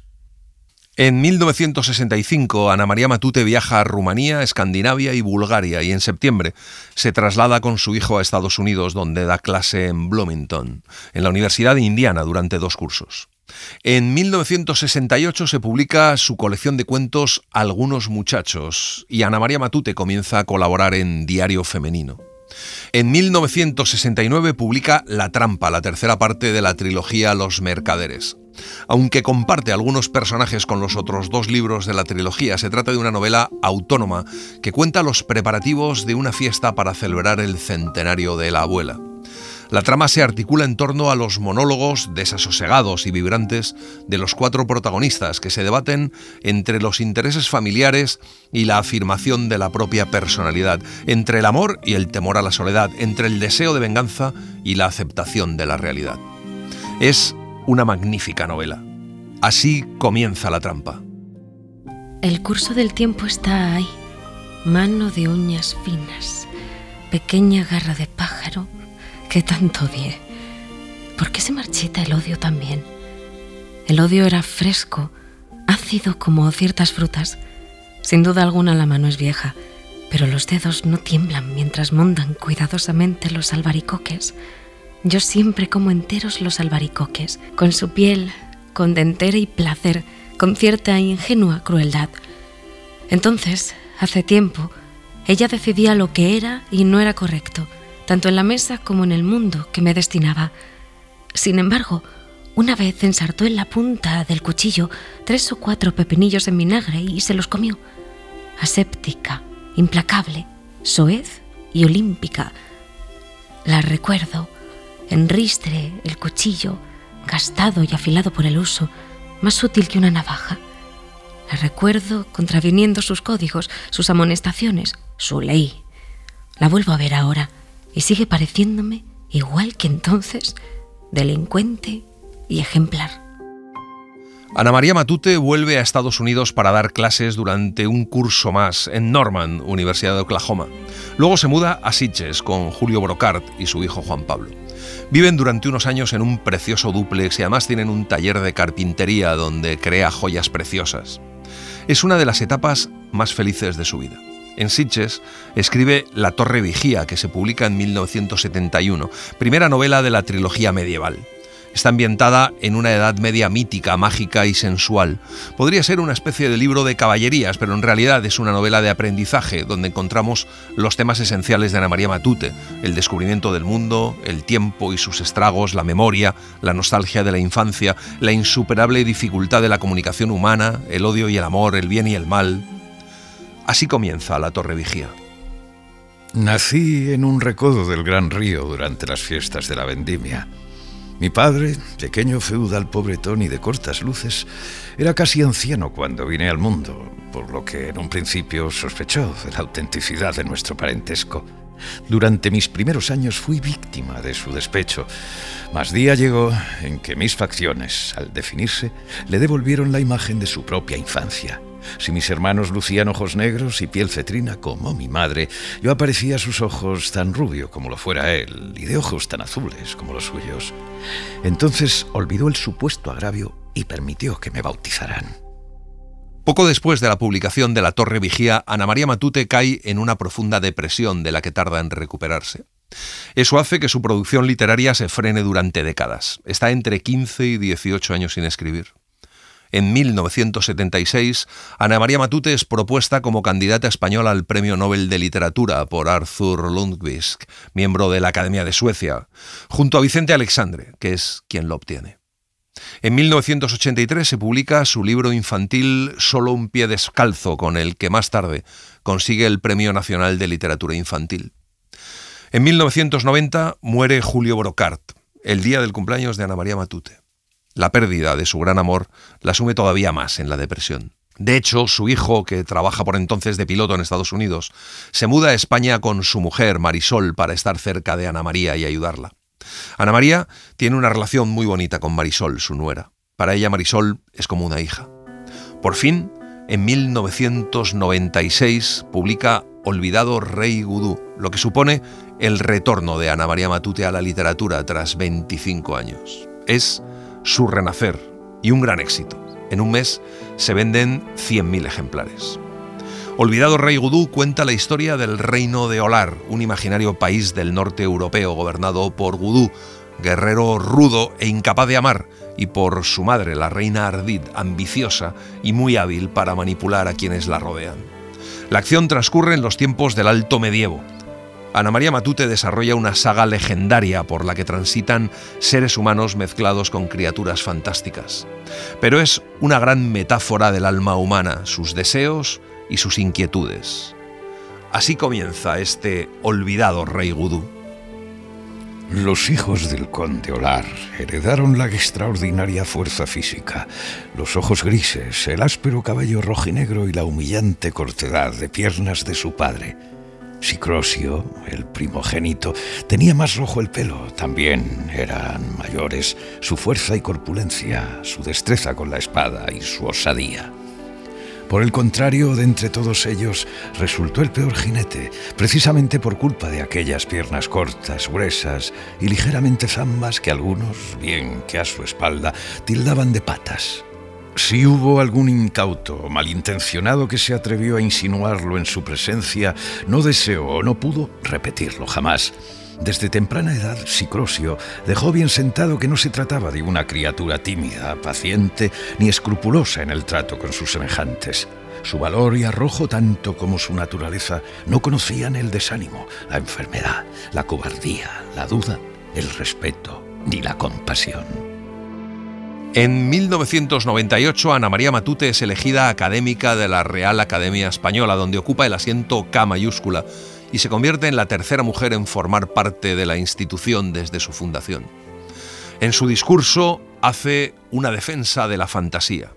En mil novecientos sesenta y cinco, Ana María Matute viaja a Rumanía, Escandinavia y Bulgaria y en septiembre se traslada con su hijo a Estados Unidos, donde da clase en Bloomington, en la Universidad de Indiana, durante dos cursos. En mil novecientos sesenta y ocho se publica su colección de cuentos Algunos muchachos y Ana María Matute comienza a colaborar en Diario Femenino. En mil novecientos sesenta y nueve publica La trampa, la tercera parte de la trilogía Los mercaderes. Aunque comparte algunos personajes con los otros dos libros de la trilogía, se trata de una novela autónoma que cuenta los preparativos de una fiesta para celebrar el centenario de la abuela. La trama se articula en torno a los monólogos desasosegados y vibrantes de los cuatro protagonistas que se debaten entre los intereses familiares y la afirmación de la propia personalidad, entre el amor y el temor a la soledad, entre el deseo de venganza y la aceptación de la realidad. Es una magnífica novela. Así comienza La trampa. El curso del tiempo está ahí, mano de uñas finas, pequeña garra de pájaro que tanto odié. ¿Por qué se marchita el odio también? El odio era fresco, ácido como ciertas frutas. Sin duda alguna la mano es vieja, pero los dedos no tiemblan mientras mondan cuidadosamente los albaricoques. Yo siempre como enteros los albaricoques, con su piel, con dentera y placer, con cierta ingenua crueldad. Entonces, hace tiempo, ella decidía lo que era y no era correcto, tanto en la mesa como en el mundo que me destinaba. Sin embargo, una vez ensartó en la punta del cuchillo tres o cuatro pepinillos en vinagre y se los comió. Aséptica, implacable, soez y olímpica. La recuerdo, en ristre, el cuchillo, gastado y afilado por el uso, más útil que una navaja. La recuerdo contraviniendo sus códigos, sus amonestaciones, su ley. La vuelvo a ver ahora y sigue pareciéndome, igual que entonces, delincuente y ejemplar. Ana María Matute vuelve a Estados Unidos para dar clases durante un curso más en Norman, Universidad de Oklahoma. Luego se muda a Sitges con Julio Brocart y su hijo Juan Pablo. Viven durante unos años en un precioso dúplex y además tienen un taller de carpintería donde crea joyas preciosas. Es una de las etapas más felices de su vida. En Sitges escribe La torre vigía, que se publica en mil novecientos setenta y uno, primera novela de la trilogía medieval. Está ambientada en una edad media mítica, mágica y sensual. Podría ser una especie de libro de caballerías, pero en realidad es una novela de aprendizaje, donde encontramos los temas esenciales de Ana María Matute: el descubrimiento del mundo, el tiempo y sus estragos, la memoria, la nostalgia de la infancia, la insuperable dificultad de la comunicación humana, el odio y el amor, el bien y el mal. Así comienza La torre vigía. Nací en un recodo del Gran Río durante las fiestas de la vendimia. Mi padre, pequeño feudal pobretón y de cortas luces, era casi anciano cuando vine al mundo, por lo que en un principio sospechó de la autenticidad de nuestro parentesco. Durante mis primeros años fui víctima de su despecho, mas día llegó en que mis facciones, al definirse, le devolvieron la imagen de su propia infancia. Si mis hermanos lucían ojos negros y piel cetrina como mi madre, yo aparecía a sus ojos tan rubio como lo fuera él y de ojos tan azules como los suyos. Entonces olvidó el supuesto agravio y permitió que me bautizaran. Poco después de la publicación de La Torre Vigía, Ana María Matute cae en una profunda depresión de la que tarda en recuperarse. Eso hace que su producción literaria se frene durante décadas. Está entre quince y dieciocho años sin escribir. En mil novecientos setenta y seis, Ana María Matute es propuesta como candidata española al Premio Nobel de Literatura por Arthur Lundqvist, miembro de la Academia de Suecia, junto a Vicente Alexandre, que es quien lo obtiene. En mil novecientos ochenta y tres se publica su libro infantil Solo un pie descalzo, con el que más tarde consigue el Premio Nacional de Literatura Infantil. En mil novecientos noventa muere Julio Brocart, el día del cumpleaños de Ana María Matute. La pérdida de su gran amor la sume todavía más en la depresión. De hecho, su hijo, que trabaja por entonces de piloto en Estados Unidos, se muda a España con su mujer, Marisol, para estar cerca de Ana María y ayudarla. Ana María tiene una relación muy bonita con Marisol, su nuera. Para ella, Marisol es como una hija. Por fin, en mil novecientos noventa y seis, publica Olvidado Rey Gudú, lo que supone el retorno de Ana María Matute a la literatura tras veinticinco años. Es su renacer y un gran éxito. En un mes se venden cien mil ejemplares. Olvidado Rey Gudú cuenta la historia del reino de Olar, un imaginario país del norte europeo gobernado por Gudú, guerrero rudo e incapaz de amar, y por su madre, la reina Ardid, ambiciosa y muy hábil para manipular a quienes la rodean. La acción transcurre en los tiempos del Alto Medievo. Ana María Matute desarrolla una saga legendaria por la que transitan seres humanos mezclados con criaturas fantásticas. Pero es una gran metáfora del alma humana, sus deseos y sus inquietudes. Así comienza este Olvidado Rey Gudú. Los hijos del conde Olar heredaron la extraordinaria fuerza física, los ojos grises, el áspero cabello rojinegro y la humillante cortedad de piernas de su padre. Sicrosio, el primogénito, tenía más rojo el pelo. También eran mayores su fuerza y corpulencia, su destreza con la espada y su osadía. Por el contrario, de entre todos ellos, resultó el peor jinete, precisamente por culpa de aquellas piernas cortas, gruesas y ligeramente zambas que algunos, bien que a su espalda, tildaban de patas. Si hubo algún incauto o malintencionado que se atrevió a insinuarlo en su presencia, no deseó o no pudo repetirlo jamás. Desde temprana edad, Sicrosio dejó bien sentado que no se trataba de una criatura tímida, paciente, ni escrupulosa en el trato con sus semejantes. Su valor y arrojo, tanto como su naturaleza, no conocían el desánimo, la enfermedad, la cobardía, la duda, el respeto ni la compasión. En mil novecientos noventa y ocho, Ana María Matute es elegida académica de la Real Academia Española, donde ocupa el asiento K mayúscula, y se convierte en la tercera mujer en formar parte de la institución desde su fundación. En su discurso hace una defensa de la fantasía.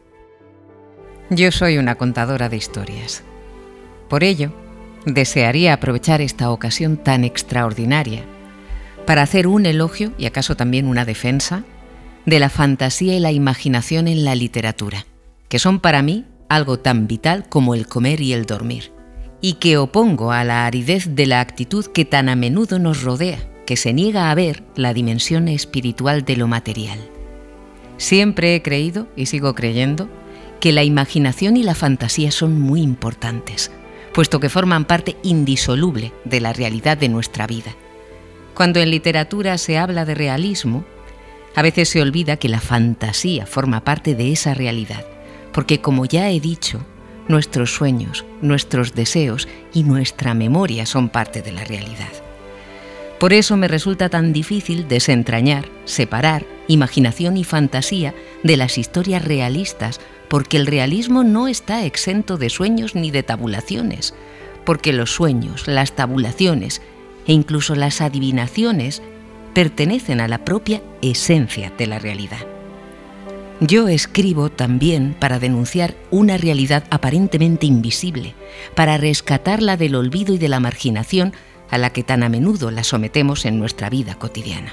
Yo soy una contadora de historias. Por ello, desearía aprovechar esta ocasión tan extraordinaria para hacer un elogio, y acaso también una defensa, de la fantasía y la imaginación en la literatura, que son para mí algo tan vital como el comer y el dormir, y que opongo a la aridez de la actitud que tan a menudo nos rodea, que se niega a ver la dimensión espiritual de lo material. Siempre he creído, y sigo creyendo, que la imaginación y la fantasía son muy importantes, puesto que forman parte indisoluble de la realidad de nuestra vida. Cuando en literatura se habla de realismo, a veces se olvida que la fantasía forma parte de esa realidad, porque como ya he dicho, nuestros sueños, nuestros deseos y nuestra memoria son parte de la realidad. Por eso me resulta tan difícil desentrañar, separar imaginación y fantasía de las historias realistas, porque el realismo no está exento de sueños ni de tabulaciones, porque los sueños, las tabulaciones e incluso las adivinaciones pertenecen a la propia esencia de la realidad. Yo escribo también para denunciar una realidad aparentemente invisible, para rescatarla del olvido y de la marginación a la que tan a menudo la sometemos en nuestra vida cotidiana.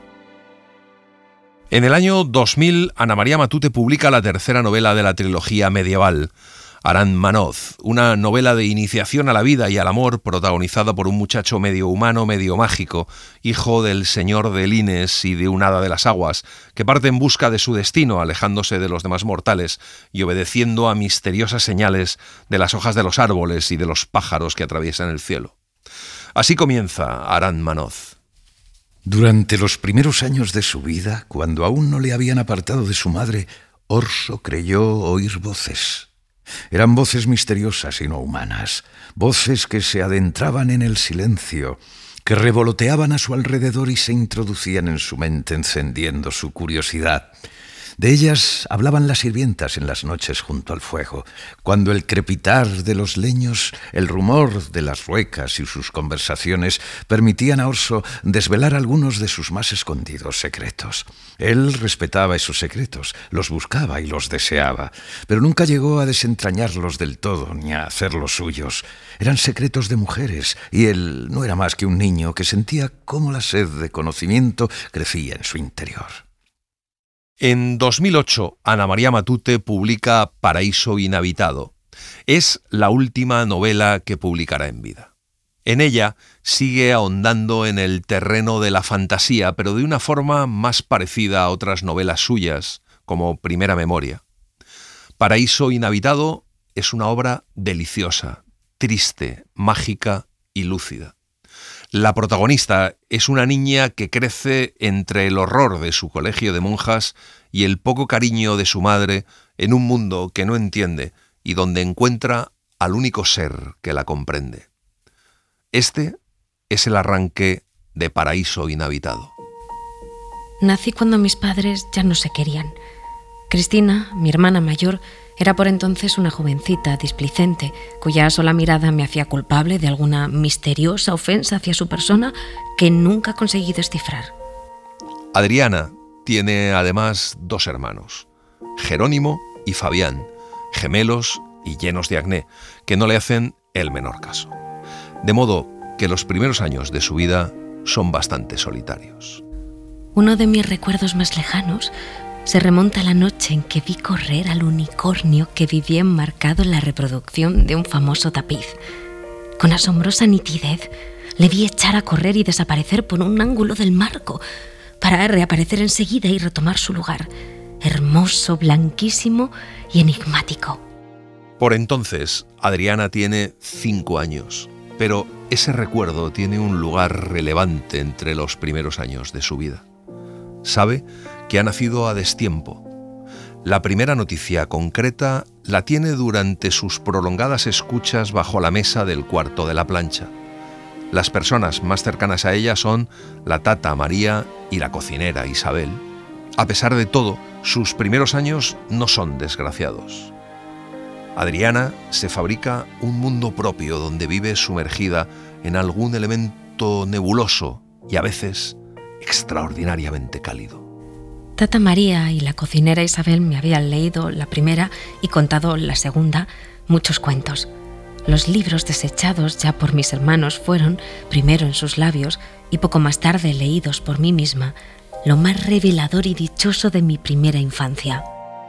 En el año dos mil, Ana María Matute publica la tercera novela de la trilogía medieval, Aranmanoz, una novela de iniciación a la vida y al amor protagonizada por un muchacho medio humano, medio mágico, hijo del señor de Lines y de un hada de las aguas, que parte en busca de su destino, alejándose de los demás mortales y obedeciendo a misteriosas señales de las hojas de los árboles y de los pájaros que atraviesan el cielo. Así comienza Aranmanoz. Durante los primeros años de su vida, cuando aún no le habían apartado de su madre, Orso creyó oír voces. Eran voces misteriosas y no humanas, voces que se adentraban en el silencio, que revoloteaban a su alrededor y se introducían en su mente encendiendo su curiosidad. De ellas hablaban las sirvientas en las noches junto al fuego, cuando el crepitar de los leños, el rumor de las ruecas y sus conversaciones permitían a Orso desvelar algunos de sus más escondidos secretos. Él respetaba esos secretos, los buscaba y los deseaba, pero nunca llegó a desentrañarlos del todo ni a hacerlos suyos. Eran secretos de mujeres y él no era más que un niño que sentía cómo la sed de conocimiento crecía en su interior. En dos mil ocho, Ana María Matute publica Paraíso inhabitado. Es la última novela que publicará en vida. En ella sigue ahondando en el terreno de la fantasía, pero de una forma más parecida a otras novelas suyas, como Primera Memoria. Paraíso inhabitado es una obra deliciosa, triste, mágica y lúcida. La protagonista es una niña que crece entre el horror de su colegio de monjas y el poco cariño de su madre en un mundo que no entiende y donde encuentra al único ser que la comprende. Este es el arranque de Paraíso inhabitado. Nací cuando mis padres ya no se querían. Cristina, mi hermana mayor, era por entonces una jovencita displicente, cuya sola mirada me hacía culpable de alguna misteriosa ofensa hacia su persona que nunca conseguí descifrar. Adriana tiene además dos hermanos, Jerónimo y Fabián, gemelos y llenos de acné, que no le hacen el menor caso. De modo que los primeros años de su vida son bastante solitarios. Uno de mis recuerdos más lejanos se remonta a la noche en que vi correr al unicornio que vivía enmarcado en la reproducción de un famoso tapiz. Con asombrosa nitidez le vi echar a correr y desaparecer por un ángulo del marco, para reaparecer enseguida y retomar su lugar, hermoso, blanquísimo y enigmático. Por entonces, Adriana tiene cinco años, pero ese recuerdo tiene un lugar relevante entre los primeros años de su vida. Sabe que ha nacido a destiempo. La primera noticia concreta la tiene durante sus prolongadas escuchas bajo la mesa del cuarto de la plancha. Las personas más cercanas a ella son la tata María y la cocinera Isabel. A pesar de todo, sus primeros años no son desgraciados. Adriana se fabrica un mundo propio donde vive sumergida en algún elemento nebuloso y a veces extraordinariamente cálido. Tata María y la cocinera Isabel me habían leído la primera y contado la segunda muchos cuentos. Los libros desechados ya por mis hermanos fueron, primero en sus labios y poco más tarde leídos por mí misma, lo más revelador y dichoso de mi primera infancia.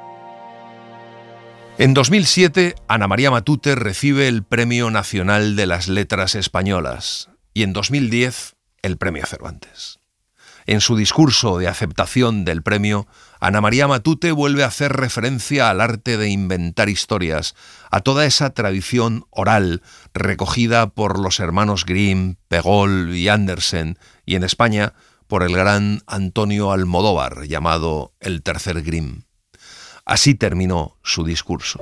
En dos mil siete, Ana María Matute recibe el Premio Nacional de las Letras Españolas y en dos mil diez el Premio Cervantes. En su discurso de aceptación del premio, Ana María Matute vuelve a hacer referencia al arte de inventar historias, a toda esa tradición oral recogida por los hermanos Grimm, Pegol y Andersen, y en España por el gran Antonio Almodóvar, llamado el Tercer Grimm. Así terminó su discurso.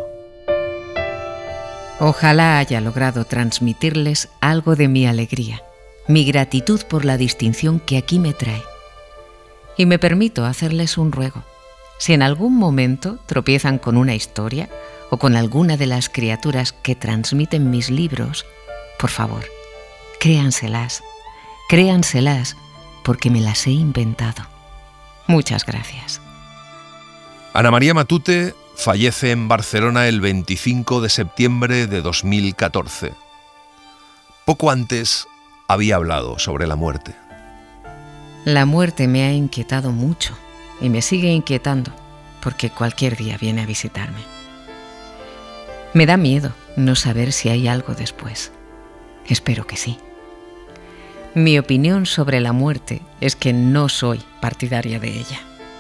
Ojalá haya logrado transmitirles algo de mi alegría, mi gratitud por la distinción que aquí me trae. Y me permito hacerles un ruego. Si en algún momento tropiezan con una historia o con alguna de las criaturas que transmiten mis libros, por favor, créanselas, créanselas, porque me las he inventado. Muchas gracias. Ana María Matute fallece en Barcelona el veinticinco de septiembre de dos mil catorce. Poco antes había hablado sobre la muerte. La muerte me ha inquietado mucho y me sigue inquietando porque cualquier día viene a visitarme. Me da miedo no saber si hay algo después. Espero que sí. Mi opinión sobre la muerte es que no soy partidaria de ella.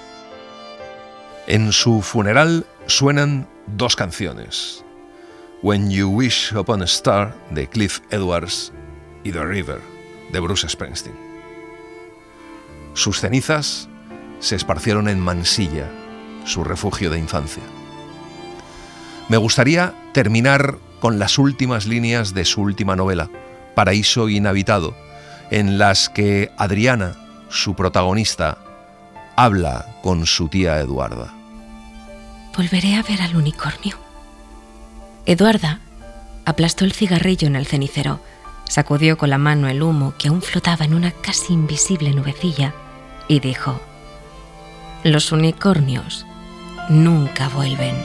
En su funeral suenan dos canciones: When You Wish Upon a Star, de Cliff Edwards, y The River, de Bruce Springsteen. Sus cenizas se esparcieron en Mansilla, su refugio de infancia. Me gustaría terminar con las últimas líneas de su última novela, Paraíso Inhabitado, en las que Adriana, su protagonista, habla con su tía Eduarda. Volveré a ver al unicornio. Eduarda aplastó el cigarrillo en el cenicero, sacudió con la mano el humo que aún flotaba en una casi invisible nubecilla y dijo: los unicornios nunca vuelven.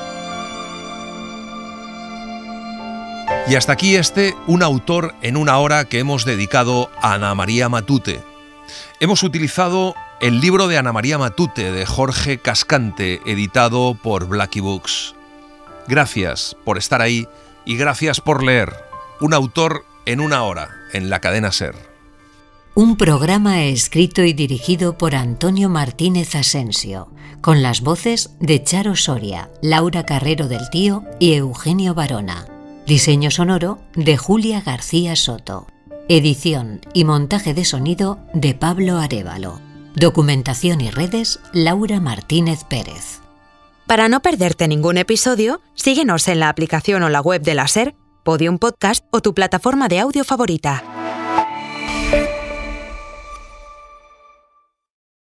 Y hasta aquí este Un autor en una hora que hemos dedicado a Ana María Matute. Hemos utilizado el libro de Ana María Matute de Jorge Cascante, editado por Blackie Books. Gracias por estar ahí y gracias por leer. Un autor en una hora, en la cadena SER. Un programa escrito y dirigido por Antonio Martínez Asensio, con las voces de Charo Soria, Laura Carrero del Tío y Eugenio Barona. Diseño sonoro de Julia García Soto. Edición y montaje de sonido de Pablo Arévalo. Documentación y redes, Laura Martínez Pérez. Para no perderte ningún episodio, síguenos en la aplicación o la web de la SER, Podium Podcast o tu plataforma de audio favorita.